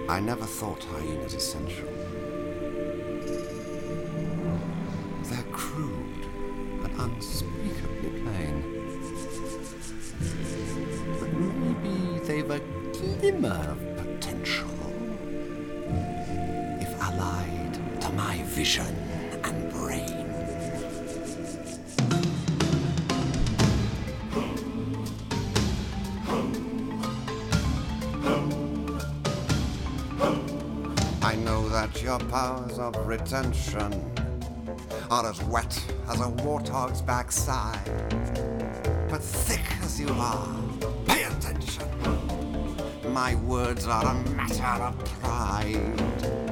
I never thought hyenas essential. They're crude and unspeakably plain. But maybe they've a glimmer of potential if allied to my vision and brain. I know that your powers of retention are as wet as a warthog's backside. But thick as you are, pay attention. My words are a matter of pride.